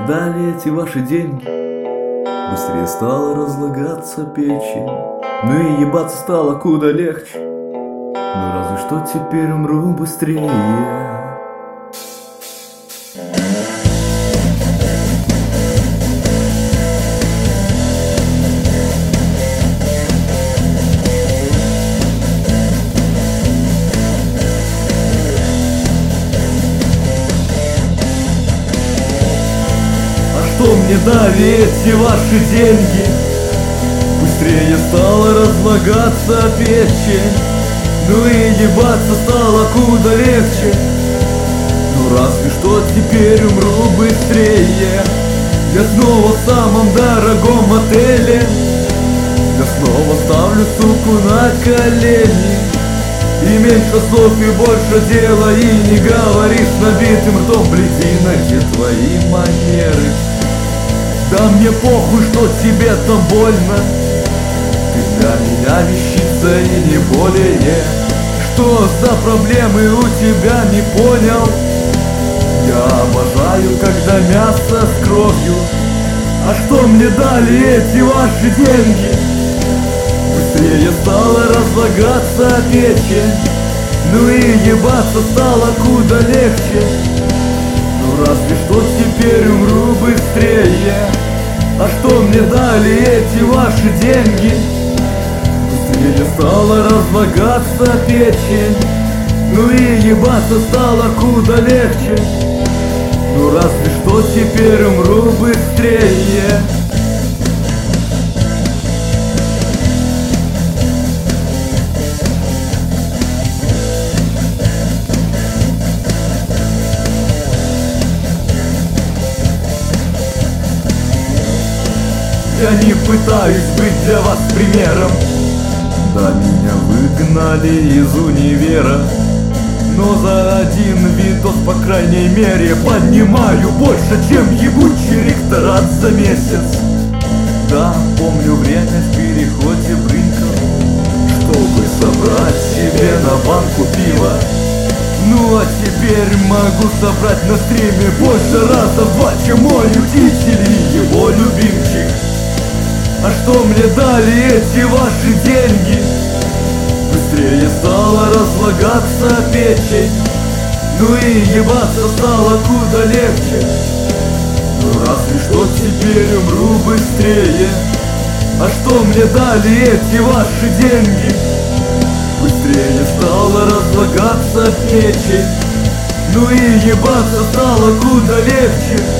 дали эти ваши деньги? Быстрее стала разлагаться печень, ну и ебаться стало куда легче. Ну разве что теперь умру быстрее. Что мне дали эти ваши деньги? Быстрее стала разлагаться печень, ну и ебаться стало куда легче. Ну разве что теперь умру быстрее. Я снова в самом дорогом отеле, я снова ставлю суку на колени. И меньше слов и больше дела, и не говори с набитым ртом. Блядина, где твои манеры? Да мне похуй, что тебе там больно. Ты для меня вещица и не более. Что за проблемы у тебя, не понял? Я обожаю, когда мясо с кровью. А что мне дали эти ваши деньги? Быстрее стала разлагаться печень, ну и ебаться стало куда легче. Ну разве что теперь умру быстрее. А что мне дали эти ваши деньги? Быстрее стала разлагаться печень, ну и ебаться стало куда легче. Ну разве что теперь умру быстрее. Я не пытаюсь быть для вас примером. Да, меня выгнали из универа, но за один видос, по крайней мере, поднимаю больше, чем ебучий ректорат за месяц. Да, помню время в переходе в рынках, чтобы собрать себе на банку пива. Ну а теперь могу собрать на стриме больше раза в 2, чем мой учитель и его любимчик. А что мне дали эти ваши деньги? Быстрее стала разлагаться печень, ну и ебаться стало куда легче. Ну разве что теперь умру быстрее. А что мне дали эти ваши деньги? Быстрее стала разлагаться печень, ну и ебаться стало куда легче.